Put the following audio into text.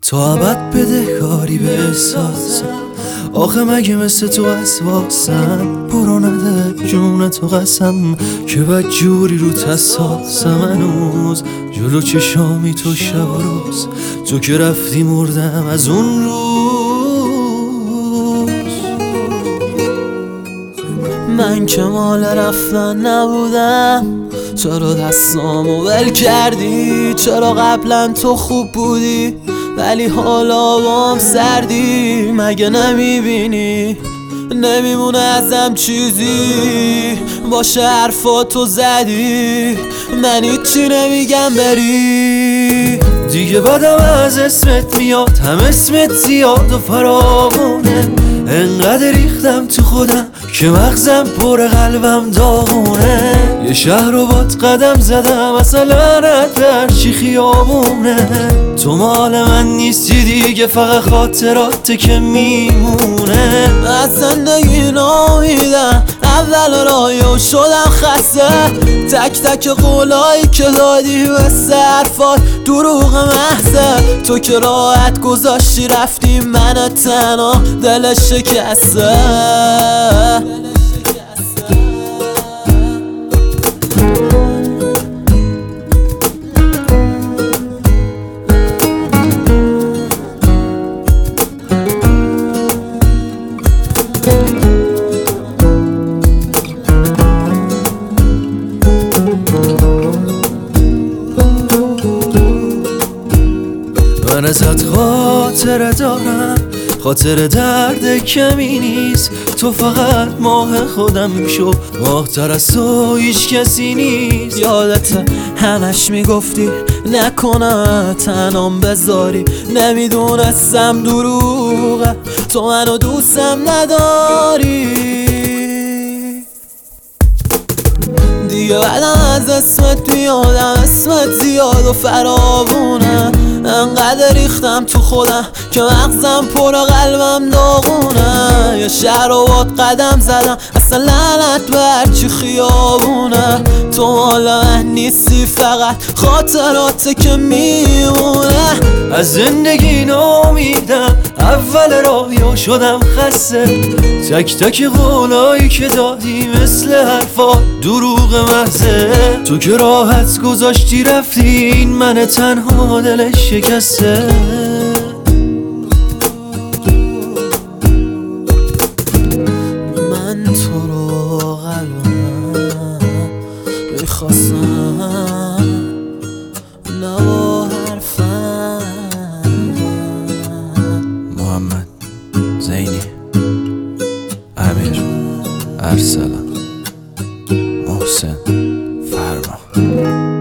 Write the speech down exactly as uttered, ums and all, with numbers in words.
تو ابد بدهکاری به احساسم، آخه مگه مثل تو وسواسم. برو نده جون تو قسم که بد جوری رو تساسم. هنوز جلو چشامی تو شب و روز، تو که رفتی مردم از اون روز. من که مال رفتن نبودم، چرا دستامو ول کردی؟ چرا قبلا تو خوب بودی ولی حالا بام سردی؟ مگه نمیبینی نمیمونه ازم چیزی؟ باشه حرفاتو زدی، من هیچی نمیگم بری. دیگه بدم از اسمت میاد، هم اسمت زیاد و فراوونه. انقدر ریختم تو خودم که مغزم پر قلبم داغونه. یه شهر رو باد قدم زدم اصلا رد برچی خیابونه. تو مال من نیستی دیگه، فقط خاطراته که میمونه. از زندگی نامیدم، اول راهیو شدم خسته. تک تک قولایی که دادی و حرفات دروغ محضه. تو که راحت گذاشتی رفتی، من تنها دل شکسته. من ازت خاطره دارم، خاطر درد کمی نیست. تو فقط ماه خودم شو، ماه تر از تو هیچ کسی نیست. یادت همش میگفتی نکنه تنام بذاری، نمیدونستم دروغه تو منو دوستم نداری. دیگه بعدم از اسمت میادم، اسمت زیاد و فراوونه. انقدر ریختم تو خودم که مغزم پر قلبم داغونه. یه شهر رو باد قدم زدم اصلا لعنت برچی خیابونه. تو مال من نیستی، فقط خاطراته که میمونه. از زندگی نامیدم، اول راهیو شدم خسته. تک تک قولایی که دادی مثل حرفا دروغ محضه. تو که راحت گذاشتی رفتی، این من تنها دلش شکسته. من تو رو قلبم میخواستم، نه با حرفم. محمد زینی، امیر ارسلان، محسن فرما.